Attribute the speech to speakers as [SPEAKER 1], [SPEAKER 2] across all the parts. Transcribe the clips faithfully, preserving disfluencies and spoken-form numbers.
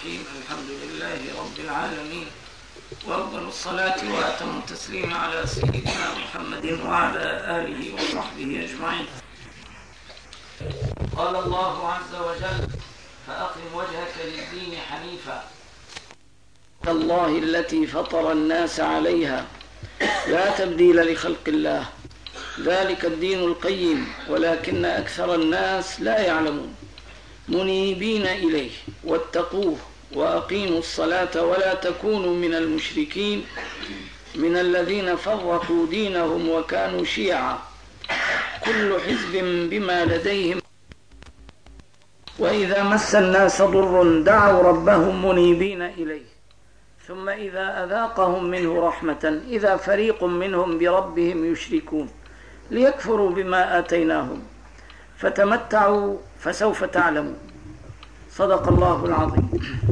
[SPEAKER 1] الرحيم. الحمد لله رب العالمين، وأفضل الصلاة وأتم التسليم على سيدنا محمد وعلى آله وصحبه أجمعين. قال الله عز وجل: فأقم وجهك للدين حنيفا الله التي فطر الناس عليها لا تبديل لخلق الله ذلك الدين القيم ولكن أكثر الناس لا يعلمون منيبين إليه واتقوه وأقيموا الصلاة ولا تكونوا من المشركين من الذين فرقوا دينهم وكانوا شيعا كل حزب بما لديهم وإذا مس الناس ضر دعوا ربهم منيبين إليه ثم إذا أذاقهم منه رحمة إذا فريق منهم بربهم يشركون ليكفروا بما آتيناهم فتمتعوا فسوف تعلمون. صدق الله العظيم.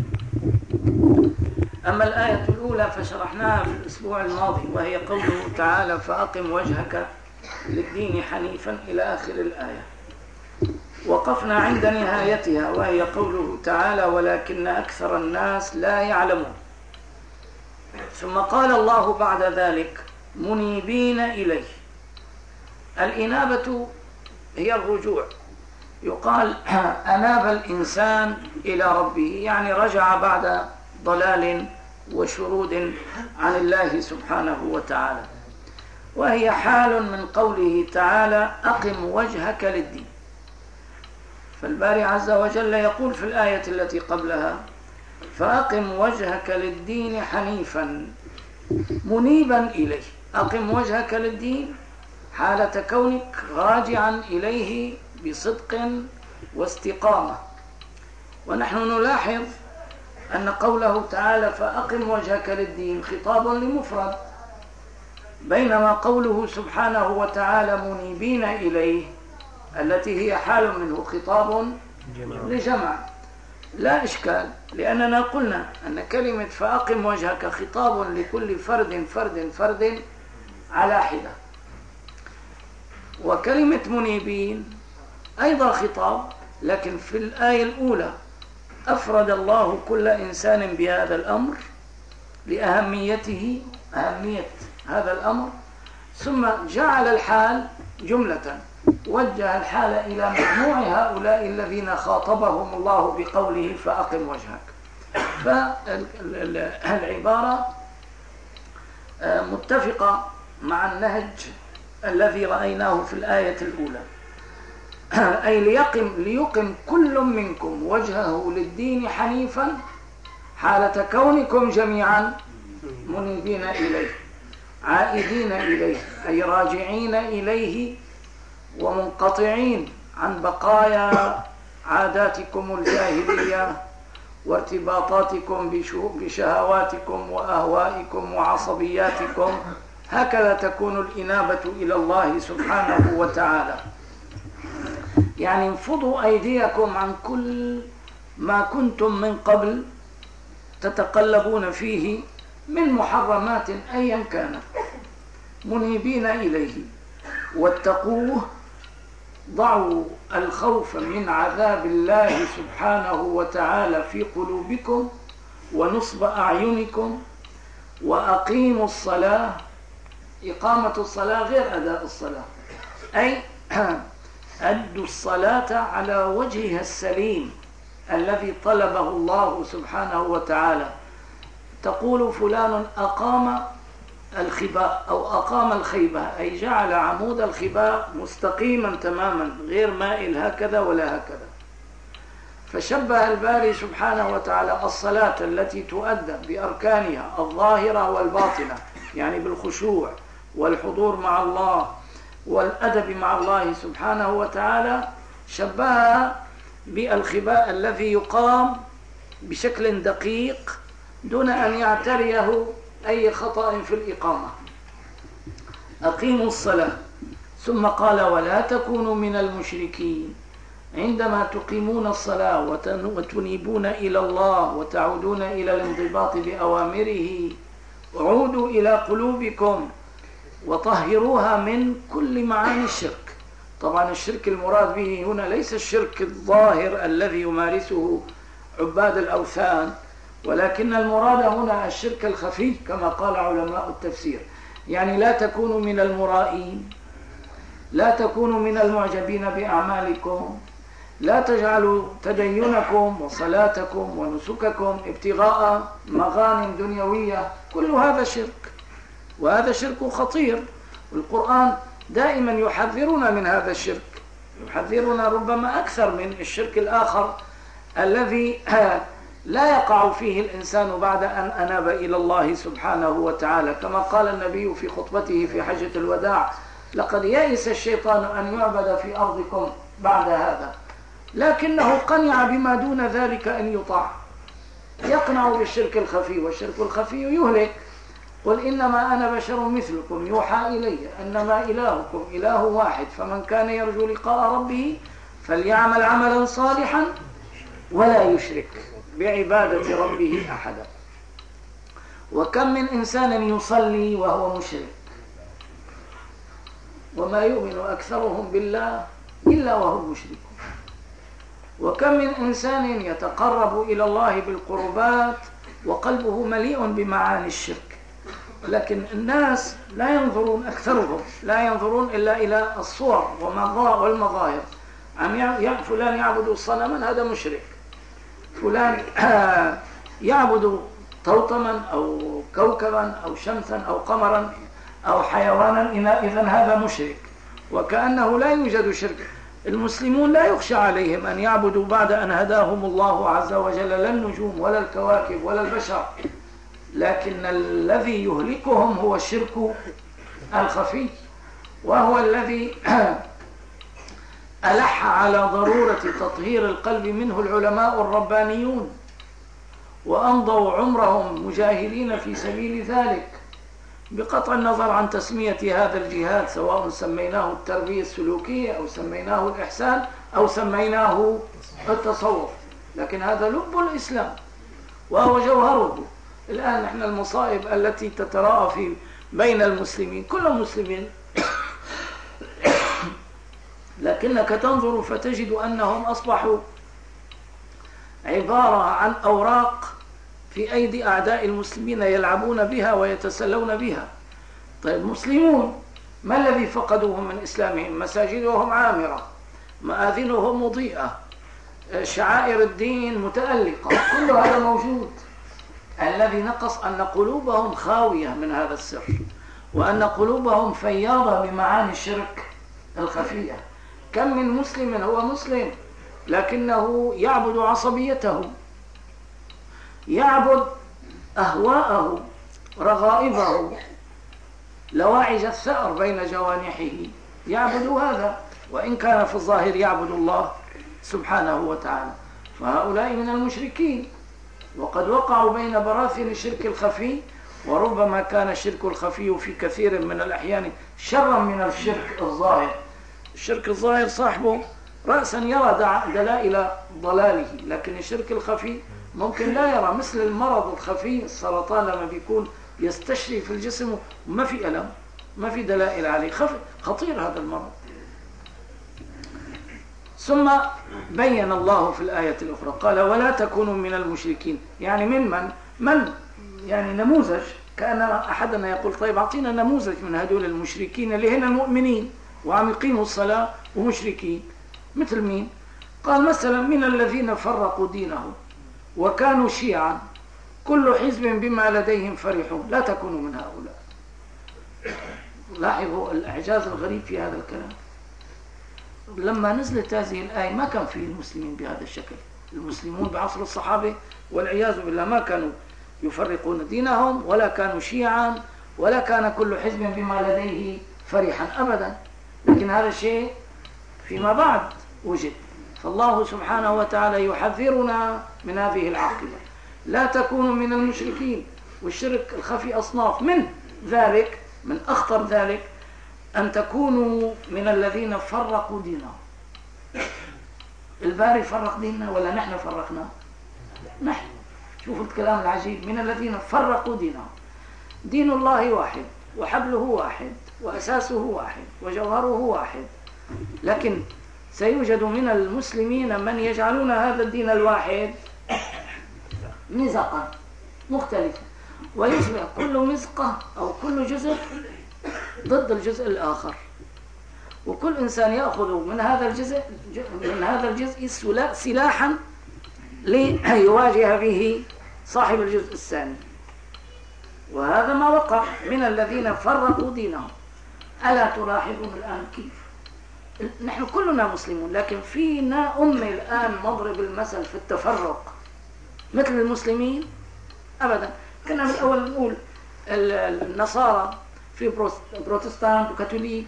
[SPEAKER 1] أما الآية الأولى فشرحناها في الأسبوع الماضي، وهي قوله تعالى: فأقم وجهك للدين حنيفا إلى آخر الآية. وقفنا عند نهايتها وهي قوله تعالى: ولكن أكثر الناس لا يعلمون. ثم قال الله بعد ذلك: منيبين إليه. الإنابة هي الرجوع. يقال أناب الإنسان إلى ربه، يعني رجع بعد ضلال وشرود عن الله سبحانه وتعالى، وهي حال من قوله تعالى: أقم وجهك للدين. فالباري عز وجل يقول في الآية التي قبلها: فأقم وجهك للدين حنيفا منيبا إليه. أقم وجهك للدين حالة كونك راجعا إليه بصدق واستقامة. ونحن نلاحظ أن قوله تعالى: فأقم وجهك للدين خطاب لمفرد، بينما قوله سبحانه وتعالى: منيبين إليه التي هي حال منه خطاب لجمع. لا إشكال، لأننا قلنا أن كلمة فأقم وجهك خطاب لكل فرد فرد فرد على حدة، وكلمة منيبين أيضا خطاب، لكن في الآية الأولى أفرد الله كل إنسان بهذا الأمر لأهميته أهمية هذا الأمر، ثم جعل الحال جملة، وجه الحال إلى مجموع هؤلاء الذين خاطبهم الله بقوله: فأقم وجهك. فالعبارة متفقة مع النهج الذي رأيناه في الآية الأولى، أي ليقم, ليقم كل منكم وجهه للدين حنيفا حالة كونكم جميعا منيبين إليه عائدين إليه، أي راجعين إليه ومنقطعين عن بقايا عاداتكم الجاهلية وارتباطاتكم بشهواتكم وأهوائكم وعصبياتكم. هكذا تكون الإنابة إلى الله سبحانه وتعالى، يعني انفضوا أيديكم عن كل ما كنتم من قبل تتقلبون فيه من محرمات أيا كانت، منيبين إليه واتقوه. ضعوا الخوف من عذاب الله سبحانه وتعالى في قلوبكم ونصب أعينكم، وأقيموا الصلاة. إقامة الصلاة غير أداء الصلاة، أي أدوا الصلاة على وجهها السليم الذي طلبه الله سبحانه وتعالى. تقول فلان أقام الخباء أو أقام الخيبة، أي جعل عمود الخباء مستقيما تماما غير مائل هكذا ولا هكذا. فشبه الباري سبحانه وتعالى الصلاة التي تؤدى بأركانها الظاهرة والباطنة، يعني بالخشوع والحضور مع الله والأدب مع الله سبحانه وتعالى، شبهها بالخباء الذي يقام بشكل دقيق دون أن يعتريه أي خطأ في الإقامة. أقيموا الصلاة. ثم قال: ولا تكونوا من المشركين. عندما تقيمون الصلاة وتنيبون إلى الله وتعودون إلى الانضباط بأوامره، عودوا إلى قلوبكم وطهروها من كل معاني الشرك. طبعا الشرك المراد به هنا ليس الشرك الظاهر الذي يمارسه عباد الأوثان، ولكن المراد هنا الشرك الخفي كما قال علماء التفسير، يعني لا تكونوا من المرائين، لا تكونوا من المعجبين بأعمالكم، لا تجعلوا تدينكم وصلاتكم ونسككم ابتغاء مغانم دنيوية، كل هذا شرك، وهذا شرك خطير. والقرآن دائما يحذرنا من هذا الشرك، يحذرنا ربما أكثر من الشرك الآخر الذي لا يقع فيه الإنسان بعد أن أناب إلى الله سبحانه وتعالى، كما قال النبي في خطبته في حجة الوداع: لقد يئس الشيطان أن يعبد في أرضكم بعد هذا، لكنه قنع بما دون ذلك أن يطاع، يقنع بالشرك الخفي، والشرك الخفي يهلك. قل إنما أنا بشر مثلكم يوحى إلي أنما إلهكم إله واحد، فمن كان يرجو لقاء ربه فليعمل عملا صالحا ولا يشرك بعبادة ربه أحدا. وكم من إنسان يصلي وهو مشرك، وما يؤمن أكثرهم بالله إلا وهم مشركون. وكم من إنسان يتقرب إلى الله بالقربات وقلبه مليء بمعاني الشرك، لكن الناس لا ينظرون، أكثرهم لا ينظرون إلا إلى الصور والمظاهر. عم فلان يعبد صنما، هذا مشرك. فلان يعبد توطما أو كوكبا أو شمسا أو قمرا أو حيوانا، إذن هذا مشرك، وكأنه لا يوجد شرك. المسلمون لا يخشى عليهم أن يعبدوا بعد أن هداهم الله عز وجل لا النجوم ولا الكواكب ولا البشر، لكن الذي يهلكهم هو الشرك الخفي، وهو الذي ألح على ضرورة تطهير القلب منه العلماء الربانيون، وأمضوا عمرهم مجاهدين في سبيل ذلك، بقطع النظر عن تسمية هذا الجهاد، سواء سميناه التربية السلوكية أو سميناه الإحسان أو سميناه التصوف، لكن هذا لب الإسلام وهو جوهره. الآن نحن المصائب التي تتراءى في بين المسلمين، كل مسلمين، لكنك تنظر فتجد أنهم أصبحوا عبارة عن أوراق في أيدي أعداء المسلمين يلعبون بها ويتسلون بها. طيب مسلمون ما الذي فقدوه من إسلامهم؟ مساجدهم عامرة، مآذنهم مضيئة، شعائر الدين متألقة، كل هذا موجود. الذي نقص أن قلوبهم خاوية من هذا السر، وأن قلوبهم فياضة بمعاني الشرك الخفية. كم من مسلم هو مسلم لكنه يعبد عصبيته، يعبد أهواءه، رغائبه، لواعج الثأر بين جوانحه، يعبد هذا، وإن كان في الظاهر يعبد الله سبحانه وتعالى. فهؤلاء من المشركين، وقد وقعوا بين براثن الشرك الخفي، وربما كان الشرك الخفي في كثير من الأحيان شرا من الشرك الظاهر. الشرك الظاهر صاحبه رأسا يرى دلائل ضلاله، لكن الشرك الخفي ممكن لا يرى، مثل المرض الخفي السرطان لما بيكون يستشري في الجسم وما في ألم، ما في دلائل عليه، خطير هذا المرض. ثم بين الله في الآية الأخرى قال: ولا تكونوا من المشركين، يعني من من؟ من يعني نموذج، كأن أحدنا يقول: طيب أعطينا نموذج من هدول المشركين اللي هنا المؤمنين وعم يقيموا الصلاة ومشركين، مثل مين؟ قال مثلا: من الذين فرقوا دينهم وكانوا شيعا كل حزب بما لديهم فرحون. لا تكونوا من هؤلاء. لاحظوا الإعجاز الغريب في هذا الكلام. لما نزلت هذه الآية ما كان في المسلمين بهذا الشكل. المسلمون بعصر الصحابة والعياذ بالله ما كانوا يفرقون دينهم، ولا كانوا شيعا، ولا كان كل حزب بما لديه فرحا أبدا. لكن هذا الشيء فيما بعد وجد. فالله سبحانه وتعالى يحذرنا من هذه العاقبة: لا تكونوا من المشركين. والشرك الخفي أصناف، من ذلك من أخطر ذلك أن تكونوا من الذين فرقوا دينهم. الباري فرق ديننا ولا نحن فرقنا؟ نحن. شوفوا الكلام العجيب: من الذين فرقوا دينهم. دين الله واحد، وحبله واحد، وأساسه واحد، وجوهره واحد، لكن سيوجد من المسلمين من يجعلون هذا الدين الواحد مزقا مختلفة، ويصبح كل مزقة أو كل جزء ضد الجزء الآخر، وكل إنسان يأخذ من هذا الجزء من هذا الجزء سلاحا ليواجه به صاحب الجزء الثاني. وهذا ما وقع من الذين فرقوا دينهم. ألا تلاحظون الآن كيف نحن كلنا مسلمون، لكن فينا أمة الآن مضرب المثل في التفرق مثل المسلمين أبدا. كنا من الأول نقول النصارى في بروتستانت وكاثوليك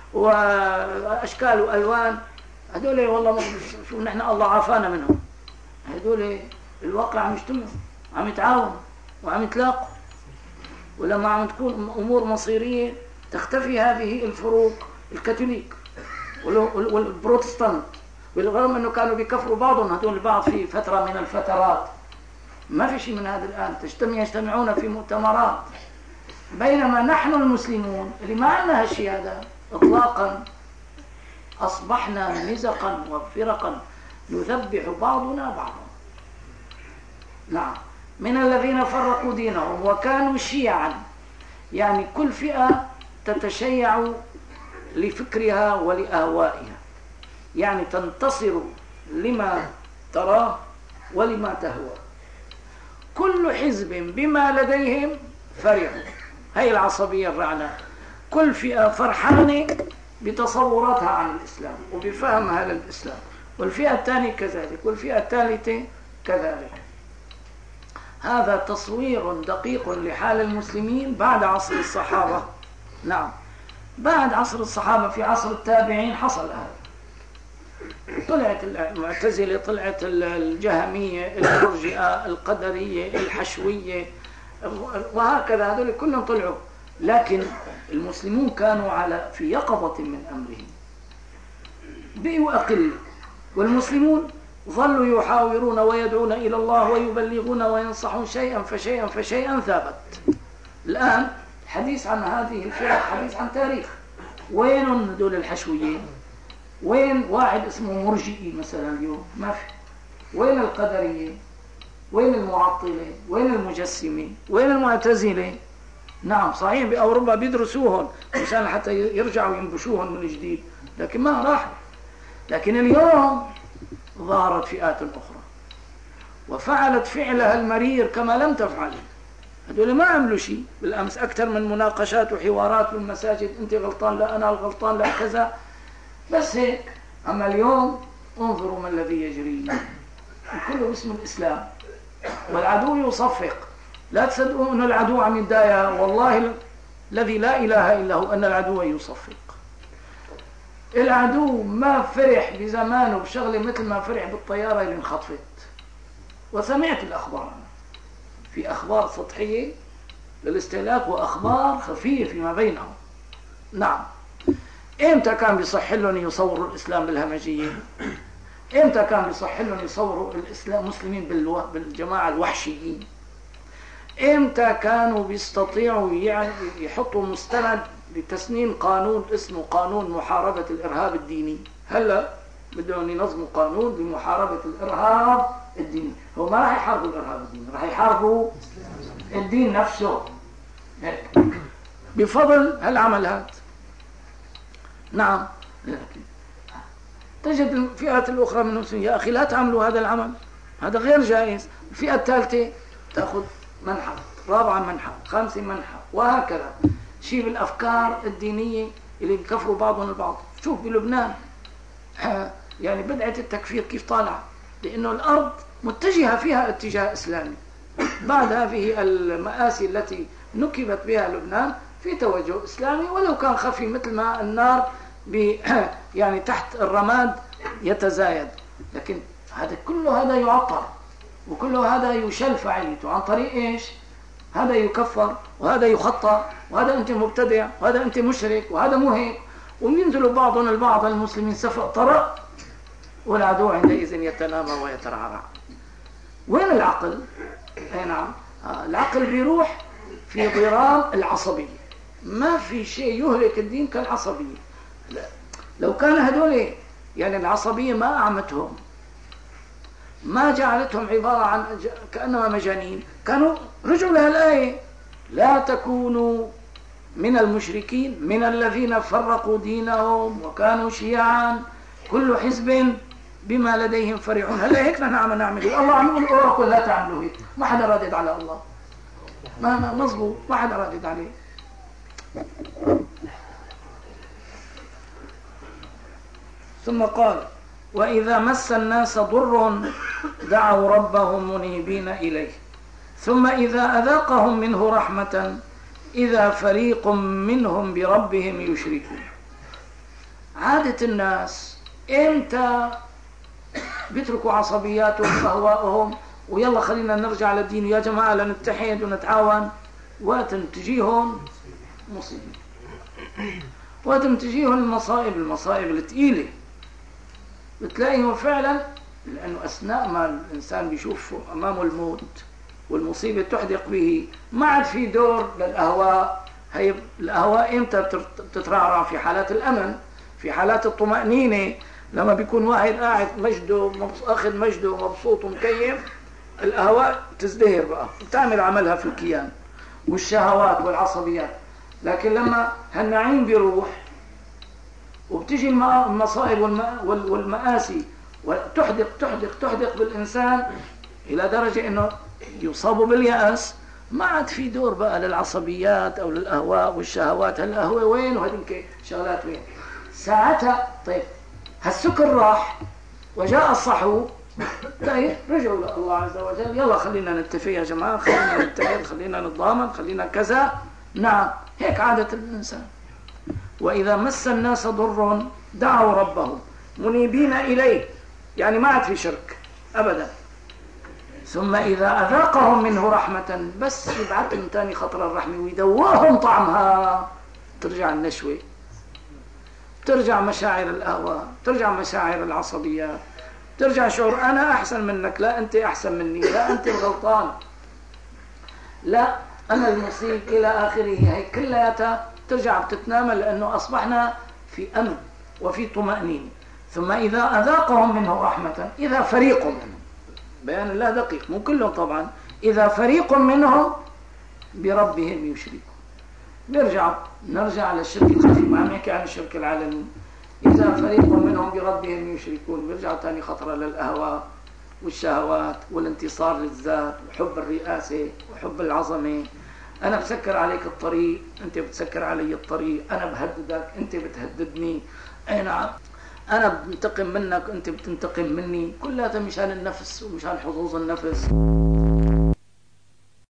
[SPEAKER 1] وأشكال وألوان، هذول والله شو نحن الله عافانا منهم، هذول الواقع عم يجتمعوا عم يتعاونوا وعم يتلاقوا، ولما عم تكون أمور مصيرية تختفي هذه الفروق. الكاثوليك والبروتستانت بالرغم أنه كانوا بيكفروا بعضهم هذول البعض في فترة من الفترات، ما في شيء من هذا الآن، تجتمع يجتمعون في مؤتمرات. بينما نحن المسلمون اللي ما عندنا هالشيء هذا إطلاقا أصبحنا مزقا وفرقا نذبح بعضنا بعضا. نعم، من الذين فرقوا دينهم وكانوا شيعا، يعني كل فئة تتشيع لفكرها ولأهوائها، يعني تنتصر لما تراه ولما تهوى. كل حزب بما لديهم فرحوا، هي العصبية الرعناء، كل فئة فرحانة بتصوراتها عن الإسلام وبفهمها للإسلام، والفئة الثانية كذلك، والفئة الثالثة كذلك. هذا تصوير دقيق لحال المسلمين بعد عصر الصحابة. نعم، بعد عصر الصحابة في عصر التابعين حصل هذا، طلعت المعتزلة، طلعت الجهمية، المرجئة، القدرية، الحشوية، وهكذا هذول كلهم طلعوا. لكن المسلمون كانوا على في يقظة من أمرهم، بقوا أقل، والمسلمون ظلوا يحاورون ويدعون إلى الله ويبلغون وينصحون شيئا فشيئا فشيئا ثابت. الآن حديث عن هذه الفرق حديث عن تاريخ. وين هذول الحشويين؟ وين واحد اسمه مرجئي مثلا اليوم؟ ما في. وين القدرية؟ وين المعطلة؟ وين المجسمة؟ وين المعتزلة؟ نعم صحيح بأوروبا بيدرسوهم مشان حتى يرجعوا ينبشوهم من جديد، لكن ما راح. لكن اليوم ظهرت فئات أخرى وفعلت فعلها المرير كما لم تفعل. هذول ما عملوا شيء بالأمس، أكثر من مناقشات وحوارات بالمساجد، أنت غلطان لا أنا الغلطان لا كذا، بس هيك. أما اليوم انظروا ما الذي يجري، كله باسم الإسلام، والعدو يصفق. لا تصدقوا أن العدو عم يتضايق، والله الذي لا إله إلا هو أن العدو يصفق. العدو ما فرح بزمانه بشغله مثل ما فرح بالطيارة اللي انخطفت. وسمعت الأخبار، في أخبار سطحية للاستهلاك وأخبار خفية فيما بينهم. نعم، إمتى كان بيصح لهم يصوروا الإسلام بالهمجية؟ إمتى كان بيصح لهم يصوروا الإسلام مسلمين بالجماعة الوحشيين؟ إمتى كانوا بيستطيعوا يعني يحطوا مستند لتسنين قانون اسمه قانون محاربة الإرهاب الديني؟ هلا بدهم ينظموا قانون لمحاربة الإرهاب الديني. هو ما راح يحاربوا الإرهاب الديني، راح يحاربوا الدين نفسه بفضل هالعمل هذا. نعم، تجد الفئات الأخرى من المسلمين يا أخي لا تعملوا هذا العمل، هذا غير جائز. الفئة الثالثة تأخذ منحى، رابعا منحى، خامسا منحى، وهكذا. شيء بالأفكار الدينية اللي بيكفروا بعضهم البعض. شوف بلبنان يعني بدعة التكفير كيف طالعة، لأنه الأرض متجهة فيها اتجاه إسلامي بعد هذه المآسي التي نكبت بها لبنان في توجه إسلامي، ولو كان خفي مثل ما النار يعني تحت الرماد يتزايد. لكن هذا كله هذا يعطر، وكله هذا يشل فعاليته عن طريق إيش؟ هذا يكفر، وهذا يخطأ، وهذا أنت مبتدع، وهذا أنت مشرك، وهذا مو هيك، وينزلوا بعضهم البعض المسلمين سفق طرق، والعدو عندئذ يتنامى ويترعرع. وين العقل؟ أي نعم، العقل بيروح في ضرام العصبية. ما في شيء يهلك الدين كالعصبية. لو كان هذول يعني العصبية ما أعمتهم ما جعلتهم عبارة عن كأنما مجانين، كانوا رجعوا لها الآية: لا تكونوا من المشركين من الذين فرقوا دينهم وكانوا شيعا كل حزب بما لديهم فرحون. هلا هيك نحن عم نعمله. الله عم يقول اوعوا لا تعملوا هيك. ما حدا رادد على الله، ما ما مظبوط، ما حدا رادد عليه. ثم قال: وإذا مس الناس ضر دعوا ربهم منيبين إليه ثم إذا أذاقهم منه رحمة إذا فريق منهم بربهم يشركون. عادة الناس إمتى بيتركوا عصبياتهم وأهواءهم ويلا خلينا نرجع للدين يا جماعة لنتحد ونتعاون؟ وقت تجيهم مصيبة، وقت تجيهم المصائب المصائب الثقيلة بتلاقيهم فعلا، لأنه أثناء ما الإنسان بيشوف أمامه الموت والمصيبة تحدق به ما عاد في دور للأهواء. هي الأهواء إمتى بتترعرع؟ في حالات الأمن، في حالات الطمأنينة، لما بيكون واحد قاعد مجده أخذ مجده ومبسوط ومكيف، الأهواء تزدهر بقى وتعمل عملها في الكيان والشهوات والعصبيات. لكن لما هالنعيم بيروح وبتجي المصائب والمآسي وتحدق تحدق تحدق بالإنسان إلى درجة إنه يصاب باليأس، ما عاد في دور بقى للعصبيات أو للأهواء والشهوات. هالأهواء وين وهذيك شغلات وين؟ ساعتها طيب هالسكر راح وجاء الصحو، طيب رجعوا لله عز وجل: يلا خلينا نتفق يا جماعة، خلينا نتحد، خلينا نتضامن، خلينا كذا. نعم، هيك عادة الإنسان. وإذا مس الناس ضر دعوا ربهم منيبين إليه، يعني ما عاد في شرك أبدا. ثم إذا أذاقهم منه رحمة، بس يبعثهم تاني خطر الرحمة ويدوقهم طعمها، ترجع النشوة، ترجع مشاعر الأهواء، ترجع مشاعر العصبيات، ترجع شعور أنا أحسن منك، لا أنت أحسن مني، لا أنت الغلطان، لا أنا المصيب، إلى آخره. هي كلها ترجع بتتنامى، لأنه أصبحنا في أمن وفي طمأنينة. ثم إذا أذاقهم منه رحمة إذا فريق منهم، بيان الله دقيق مو كلهم طبعا، إذا فريق منهم بربهم يشركون. نرجع نرجع للشرك الخفي، ما عم نحكي عن الشرك العالمي. إذا فريق منهم بربهم يشركون، بيرجعوا ثاني خطرة للأهواء والشهوات والانتصار للذات وحب الرئاسة وحب العظمة. أنا بسكر عليك الطريق، أنت بتسكر علي الطريق، أنا بهددك، أنت بتهددني، أنا أنا بنتقم منك، أنت بتنتقم مني. كلها مشان النفس ومشان حظوظ النفس.